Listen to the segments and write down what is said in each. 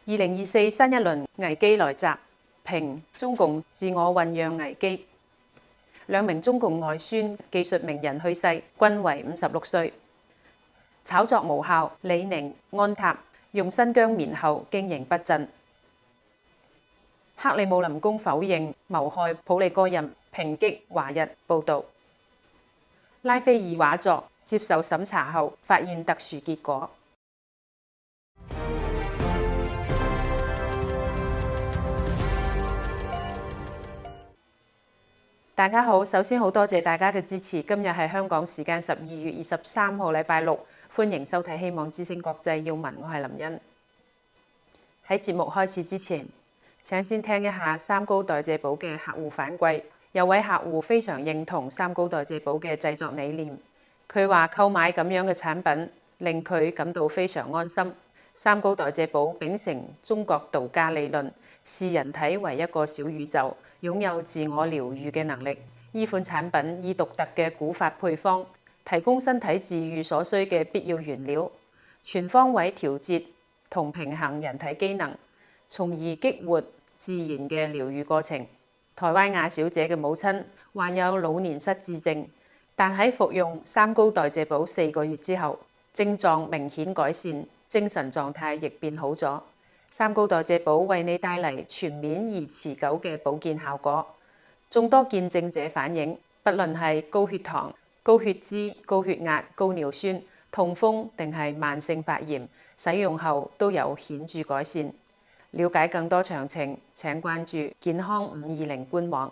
2024新一輪危機來襲，評中共自我醖釀危機。兩名中共外宣技術名人去世，均為56歲。炒作無效，李寧、安踏用新疆棉後經營不振。克里姆林宮否認謀害普里戈任，抨擊華日報導。拉斐爾畫作接受審查後發現特殊結果。大家好，首先好多謝大家嘅支持。今日係香港時間12月23號，禮拜六，歡迎收睇《希望之聲國際要聞》，我係林茵。喺節目開始之前，請先聽一下三高代謝寶嘅客戶反饋。有位客戶非常認同三高代謝寶嘅製作理念，佢話購買咁樣嘅產品令佢感到非常安心。三高代謝寶秉承中國道家理論，視人體為一個小宇宙，擁有自我療癒嘅能力。呢款產品以獨特嘅古法配方，提供身體自愈所需嘅必要原料，全方位調節同平衡人體機能，從而激活自然嘅療癒過程。台灣亞小姐嘅母親患有老年失智症，但喺服用三高代謝寶4個月之後，症狀明顯改善，精神狀態亦變好咗。三高代謝寶為你帶嚟全面而持久嘅保健效果。眾多見證者反映，不論係高血糖、高血脂、高血壓、高尿酸、痛風定係慢性發炎，使用後都有顯著改善。了解更多詳情，請關注健康520官網。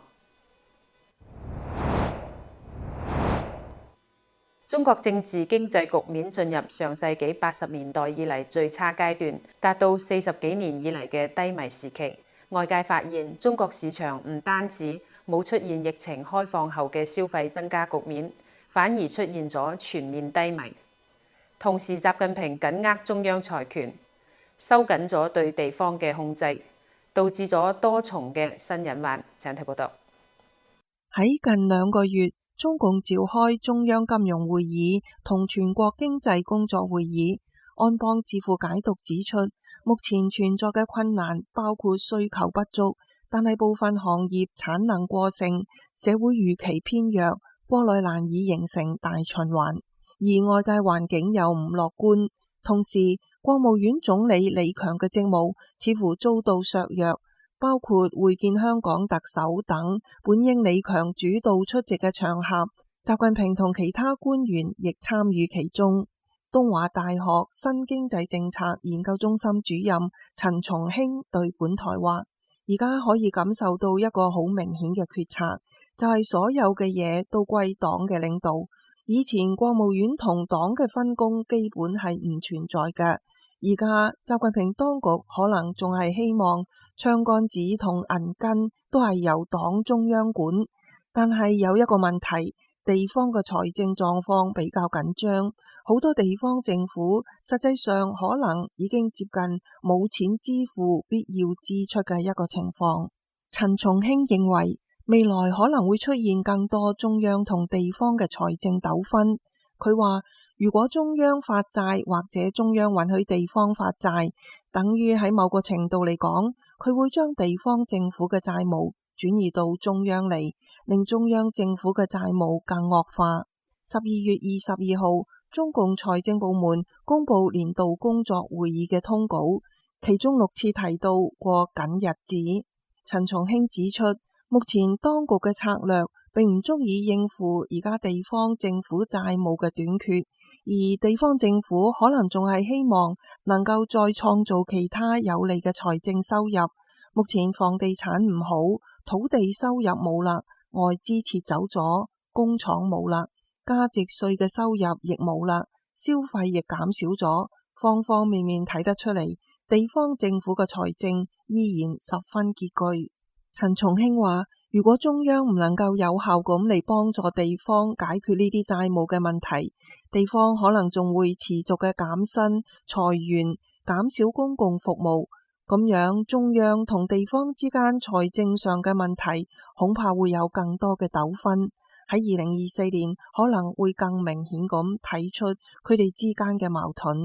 中國政治經濟局面進入上世紀80年代以嚟最差階段，達到40幾年以嚟嘅低迷時期。外界發現，中國市場唔單止冇出現疫情開放後嘅消費增加局面，反而出現咗全面低迷。同時，習近平緊握中央財權，收緊咗對地方嘅控制，導致咗多重嘅新隱患。請睇報道。 喺近2個月，中共召開中央金融會議同全國經濟工作會議，安邦智庫解讀指出，目前存在嘅困難包括需求不足，但係部分行業產能過剩，社會預期偏弱，國內難以形成大循環，而外界環境又唔樂觀。同時，國務院總理李強嘅職務似乎遭到削弱，包括會見香港特首等本應李強主導出席嘅場合，習近平同其他官員亦參與其中。東華大學新經濟政策研究中心主任陳松興對本台話，而家可以感受到一個好明顯嘅決策，就係所有嘅嘢都歸黨嘅領導。以前國務院同黨嘅分工基本係唔存在嘅，而家習近平當局可能仲係希望槍桿子同銀根都係由黨中央管，但係有一個問題，地方嘅財政狀況比較緊張，好多地方政府實際上可能已經接近冇錢支付必要支出嘅一個情況。陳松興認為，未來可能會出現更多中央同地方嘅財政糾紛。佢話，如果中央發債或者中央允許地方發債，等於喺某個程度嚟講，佢會將地方政府嘅債務轉移到中央嚟，令中央政府嘅債務更惡化。12月22號，中共財政部門公布年度工作會議嘅通稿，其中6次提到過緊日子。陳松興指出，目前當局嘅策略並唔足以應付而家地方政府債務嘅短缺，而地方政府可能仲係希望能夠再創造其他有利嘅財政收入。目前房地產唔好，土地收入冇啦，外資撤走咗，工廠冇啦，加值稅嘅收入亦冇啦，消費亦減少咗，方方面面睇得出嚟，地方政府嘅財政依然十分拮據。陳松興話，如果中央唔能夠有效咁嚟幫助地方解決呢啲債務嘅問題，地方可能仲會持續嘅減薪、裁員、減少公共服務，咁樣中央同地方之間財政上嘅問題恐怕會有更多嘅糾紛。喺2024年可能會更明顯咁睇出佢哋之間嘅矛盾。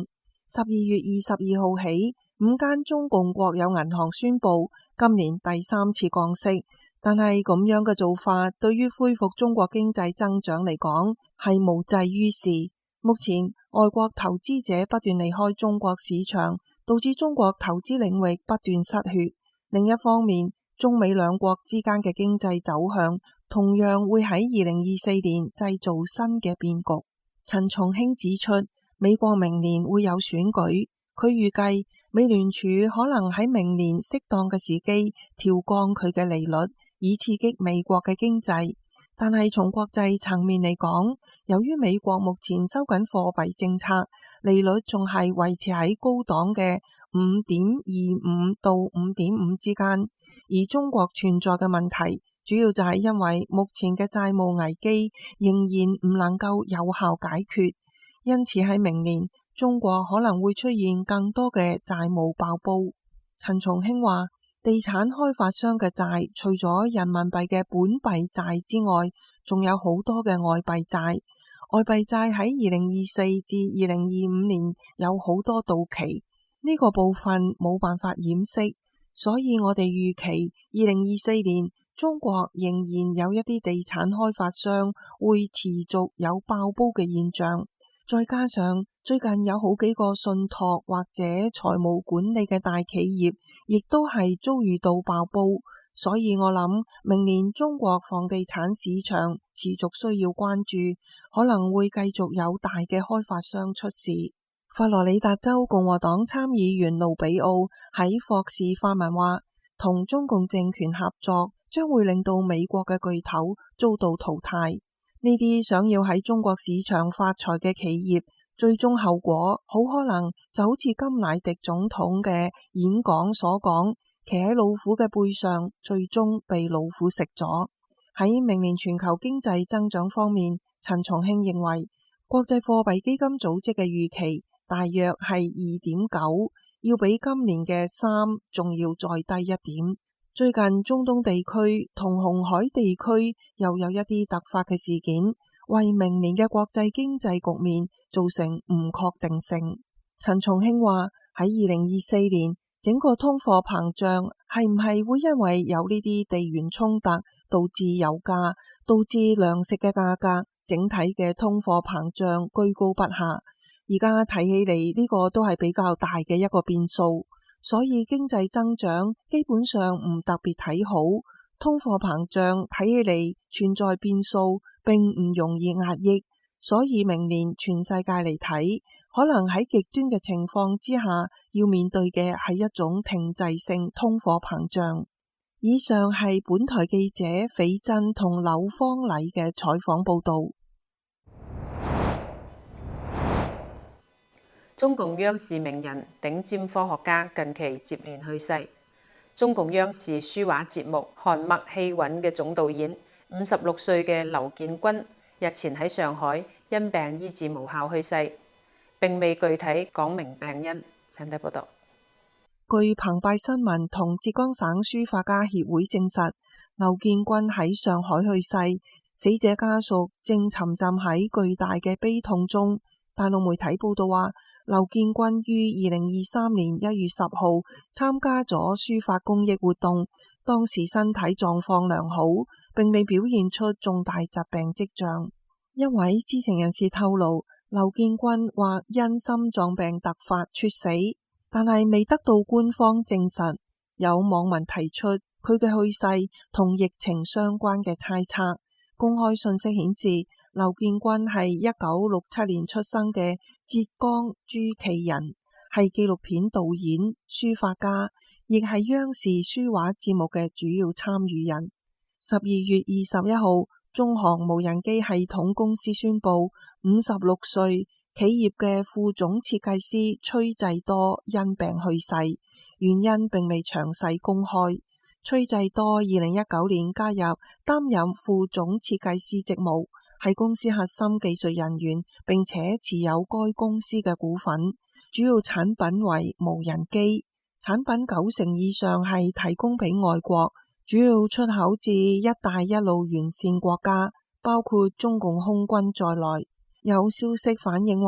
12月22號起，5間中共國有銀行宣布今年第3次降息，但係咁樣嘅做法對於恢復中國經濟增長嚟講係無濟於事。目前外國投資者不斷離開中國市場，導致中國投資領域不斷失血。另一方面，中美兩國之間嘅經濟走向同樣會喺2024年製造新嘅變局。陳松興指出，美國明年會有選舉，佢預計美聯儲可能喺明年適當嘅時機調降佢嘅利率，以刺激美國嘅經濟。但係從國際層面嚟講，由於美國目前收緊貨幣政策，利率仲係維持喺高檔嘅5.25到5.5之間，而中國存在嘅問題主要就係因為目前嘅債務危機仍然唔能夠有效解決，因此喺明年中國可能會出現更多嘅債務爆煲。陳松興話，地產開發商嘅債除咗人民幣嘅本幣債之外，仲有好多嘅外幣債。外幣債喺2024至2025年有好多到期，呢個部分冇辦法掩飾，所以我哋預期2024年中國仍然有一啲地產開發商會持續有爆煲嘅現象。再加上最近有好幾個信託或者財務管理嘅大企業亦都係遭遇到爆煲，所以我諗明年中國房地產市場持續需要關注，可能會繼續有大嘅開發商出事。佛羅里達州共和黨參議員盧比奧喺霍士發文話，同中共政權合作將會令到美國嘅巨頭遭到淘汰。呢啲想要喺中國市場發財嘅企業，最終後果好可能就好似甘迺迪總統嘅演講所講，騎喺老虎嘅背上，最終被老虎食咗。喺明年全球經濟增長方面，陳松興認為國際貨幣基金組織嘅預期大約係2.9，要比今年嘅3仲要再低一點。最近中東地區同紅海地區又有一啲突發嘅事件，為明年嘅國際經濟局面造成唔確定性。陳松興話，喺2024年整個通貨膨脹係唔係會因為有呢啲地緣衝突導致油價、導致糧食嘅價格，整體嘅通貨膨脹居高不下。而家睇起嚟呢個都係比較大嘅一個變數。所以經濟增長基本上唔特別睇好，通貨膨脹睇起嚟存在變數，並唔容易壓抑。所以明年全世界嚟睇，可能喺極端嘅情況之下，要面對嘅係一種停滯性通貨膨脹。以上係本台記者斐真同柳芳禮嘅採訪報道。 中共央視名人、頂尖科學家近期接連去世。中共央視書畫節目《韓墨戲韻》嘅總導演56歲嘅劉建軍日前喺上海因病醫治無效去世，並未具體講明病因。請睇報道。 據澎湃新聞同浙江省書法家協會證實，劉建軍喺上海去世，死者家屬正沉浸喺巨大嘅悲痛中。大陸媒體報道話，劉建軍於2023年1月10號參加咗書法公益活動，當時身體狀況良好，並未表現出重大疾病跡象。一位知情人士透露，劉建軍或因心臟病突發猝死，但係未得到官方證實。有網民提出佢嘅去世同疫情相關嘅猜測。公開信息顯示，劉建軍係1967年出生嘅浙江諸暨人，係紀錄片導演、書法家，亦係央視書畫節目嘅主要參與人。12月21號，中航無人機系統公司宣布56歲企業嘅副總設計師崔濟多因病去世，原因並未詳細公開。崔濟多2019年加入擔任副總設計師職務，係公司核心技術人員，並且持有該公司嘅股份。主要產品為無人機，產品90%以上係提供俾外國，主要出口至一帶一路沿線國家，包括中共空軍在內。有消息反映話，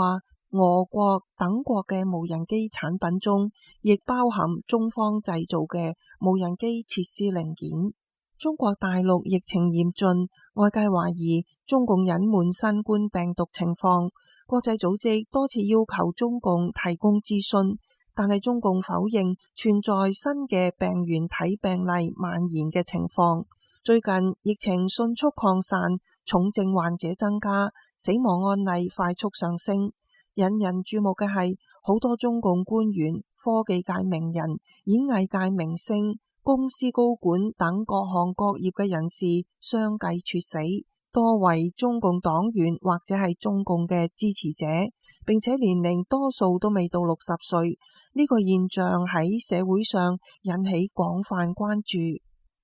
俄國等國嘅無人機產品中，亦包含中方製造嘅無人機設施零件。中國大陸疫情嚴峻，外界懷疑中共隱瞞新冠病毒情況，國際組織多次要求中共提供資訊，但係中共否認存在新嘅病原體病例蔓延嘅情況。最近疫情迅速擴散，重症患者增加，死亡案例快速上升。引人注目嘅係，好多中共官員、科技界名人、演藝界明星、公司高管等各行各業嘅人士相繼猝死，多為中共黨員或者係中共嘅支持者，並且年齡多數都未到60歲。呢個現象喺社會上引起廣泛關注。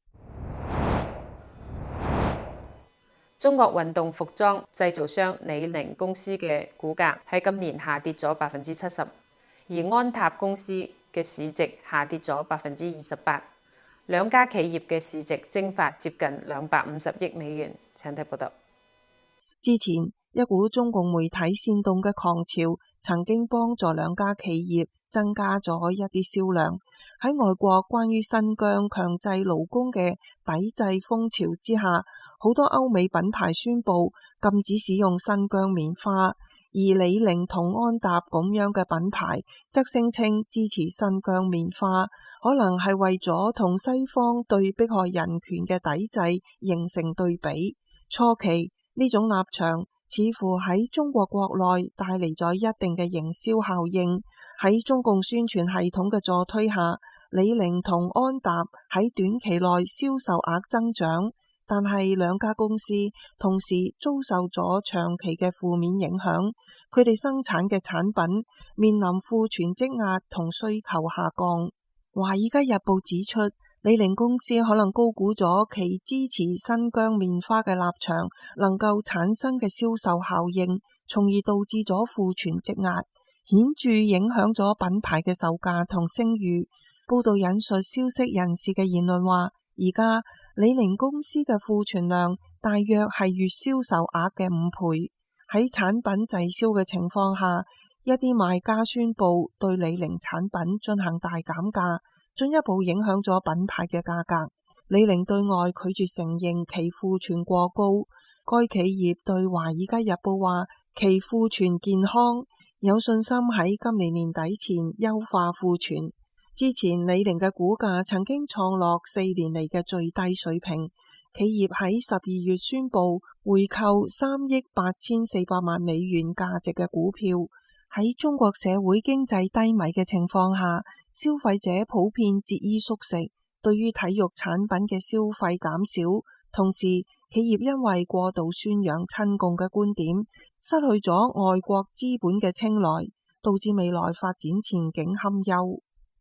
中國運動服裝製造商李寧公司嘅股價喺今年下跌咗70%，而安踏公司嘅市值下跌咗28%，兩家企業嘅市值蒸發接近250億美元。請睇報道。 之前一股中共媒體煽動嘅狂潮，曾經幫助兩家企業增加咗一啲銷量。喺外國關於新疆強制勞工嘅抵制風潮之下，好多歐美品牌宣布禁止使用新疆棉花，而李寧同安踏咁樣嘅品牌則聲稱支持新疆棉花，可能係為咗同西方對迫害人權嘅抵制形成對比。初期呢種立場似乎喺中國國內帶嚟咗一定嘅營銷效應，喺中共宣傳系統嘅助推下，李寧同安踏喺短期內銷售額增長，但係兩家公司同時遭受咗長期嘅負面影響，佢哋生產嘅產品面臨庫存積壓同需求下降。華爾街日報指出，李寧公司可能高估咗其支持新疆棉花嘅立場能夠產生嘅銷售效應，從而導致咗庫存積壓，顯著影響咗品牌嘅售價同聲譽。報道引述消息人士嘅言論話，而家李寧公司嘅庫存量大約係月銷售額嘅5倍。喺產品滯銷嘅情況下，一啲賣家宣布對李寧產品進行大減價，進一步影響咗品牌嘅價格。李寧對外拒絕承認其庫存過高。該企業對華爾街日報話，其庫存健康，有信心喺今年年底前優化庫存。之前李寧嘅股價曾經創落4年嚟嘅最低水平。企業喺12月宣布回購3億8400萬美元價值嘅股票。喺中國社會經濟低迷嘅情況下，消費者普遍節衣縮食，對於體育產品嘅消費減少，同時企業因為過度宣揚親共嘅觀點，失去咗外國資本嘅青睞，導致未來發展前景堪憂。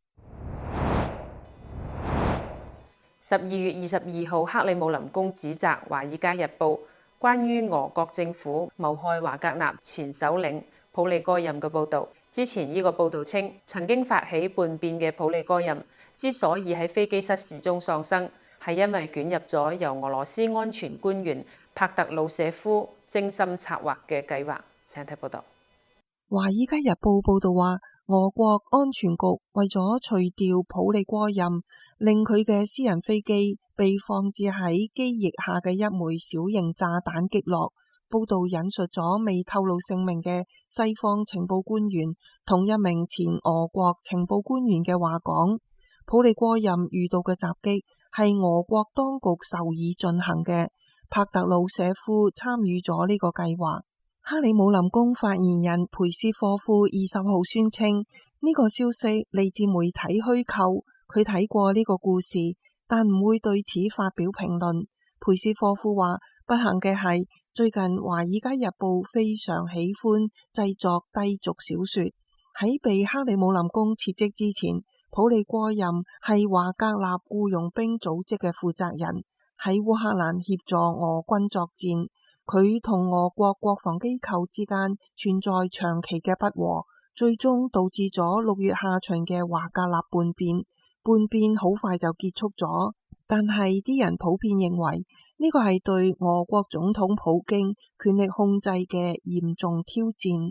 12月22號，克里姆林宮指責《華爾街日報》關於俄國政府謀害華格納前首領普利戈任嘅報導。之前呢個報導稱，曾經發起叛變嘅普利戈任之所以喺飛機失事中喪生，係因為捲入咗由俄羅斯安全官員帕特魯舍夫精心策劃嘅計劃。請睇報導。 《華爾街日報》報導話，俄國安全局為咗除掉普利戈任，令佢嘅私人飛機被放置喺機翼下嘅一枚小型炸彈擊落。報道引述咗未透露姓名嘅西方情報官員同一名前俄國情報官員嘅話講，普利戈任遇到嘅襲擊係俄國當局授意進行嘅，帕特魯舍夫參與咗呢個計劃。克里姆林宮發言人佩斯科夫20號宣稱，呢個消息嚟自媒體虛構，佢睇過呢個故事，但唔會對此發表評論。佩斯科夫話，不幸嘅係，最近《華爾街日報》非常喜歡製作低俗小說。喺被克里姆林宮撤職之前，普利戈任係華格納僱傭兵組織嘅負責人，喺烏克蘭協助俄軍作戰。佢同俄國國防機構之間存在長期嘅不和，最終導致咗6月下旬嘅華格納叛變。叛變好快就結束咗，但係啲人普遍認為呢個係對俄國總統普京權力控制嘅嚴重挑戰。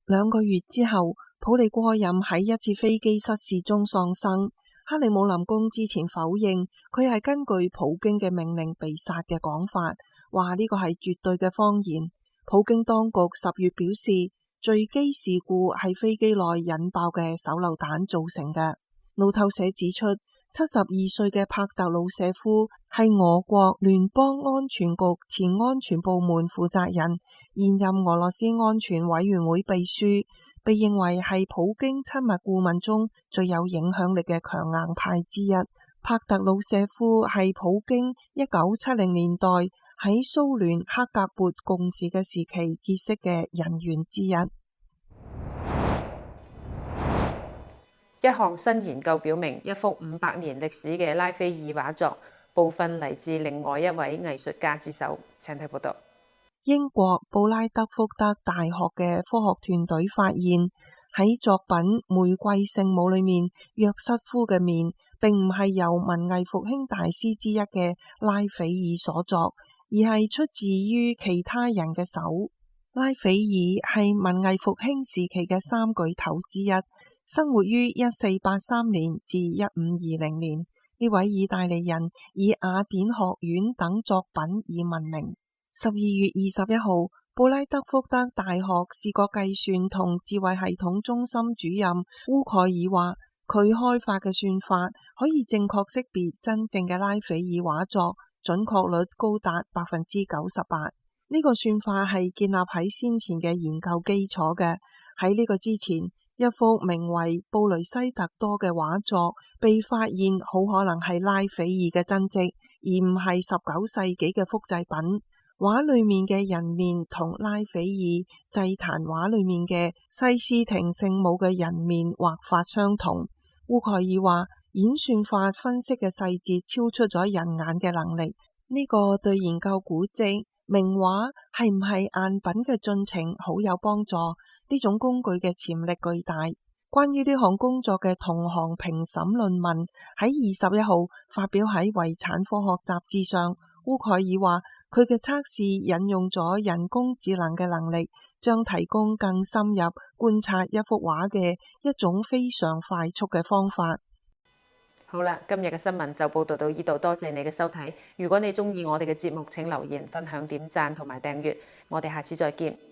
2個月之後，普利戈任喺一次飛機失事中喪生。克里姆林宮之前否認佢係根據普京嘅命令被殺嘅講法，話呢個係絕對嘅謊言。普京當局10月表示，墜機事故係飛機內引爆嘅手榴彈造成嘅。路透社指出，72歲嘅帕特魯舍夫係俄國聯邦安全局前安全部門負責人，現任俄羅斯安全委員會秘書，被認為係普京親密顧問中最有影響力嘅強硬派之一。帕特魯舍夫係普京1970年代喺蘇聯克格勃共事嘅時期結識嘅人員之一。 一項新研究表明，一幅500年歷史嘅拉斐爾畫作，部分嚟自另外一位藝術家之手。請睇報道。 英國布拉德福德大學嘅科學團隊發現，喺作品《玫瑰聖母》裏面，約瑟夫嘅面並唔係由文藝復興大師之一嘅拉斐爾所作，而係出自於其他人嘅手。拉斐爾係文藝復興時期嘅三巨頭之一，生活於1483年至1520年。呢位意大利人以雅典學院等作品而聞名。12月21號，布拉德福德大學視覺計算同智慧系統中心主任烏蓋爾話，佢開發嘅算法可以正確識別真正嘅拉斐爾畫作，準確率高達98%。呢個算法係建立喺先前嘅研究基礎嘅。喺呢個之前，一幅名為布雷西特多嘅畫作被發現好可能係拉斐爾嘅真跡，而唔係19世紀嘅複製品。畫裏面嘅人面同拉斐爾祭壇畫裏面嘅西斯廷聖母嘅人面畫法相同。烏蓋爾話，演算法分析嘅細節超出咗人眼嘅能力，呢個對研究古蹟名畫係唔係贋品嘅進程好有幫助。呢種工具嘅潛力巨大。關於呢項工作嘅同行評審論文喺21號發表喺遺產科學雜誌上。烏蓋爾話，佢嘅測試引用咗人工智能嘅能力，將提供更深入觀察一幅畫嘅一種非常快速嘅方法。 好啦，今日嘅新聞就報道到呢度，多謝你嘅收睇。如果你鍾意我哋嘅節目，請留言、分享、點讚同埋訂閱。我哋下次再見。